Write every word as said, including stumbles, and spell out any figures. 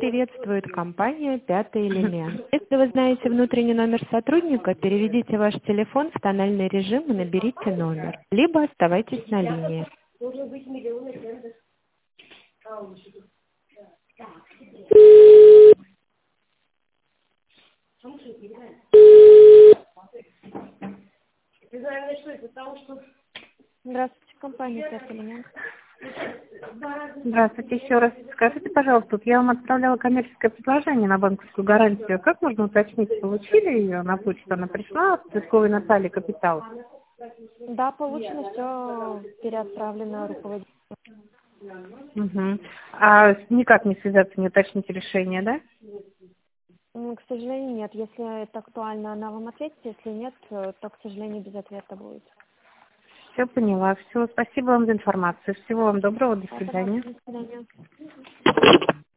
приветствует компания «Пятый элемент». Если вы знаете внутренний номер сотрудника, переведите ваш телефон в тональный режим и наберите номер. Либо оставайтесь на линии. Здравствуйте, компания «Пятый элемент». Здравствуйте еще раз. Скажите, пожалуйста, вот я вам отправляла коммерческое предложение на банковскую гарантию. Как можно уточнить, получили ее на почту? Она пришла от Цветковой Натальи Капитал? Да, получено, все переотправлено руководителю. Угу. А никак не связаться, не уточнить решение, да? Ну, к сожалению, нет. Если это актуально, она вам ответит. Если нет, то, к сожалению, без ответа будет. Все поняла. Все, спасибо вам за информацию. Всего вам доброго. До Да, свидания. пожалуйста, до свидания.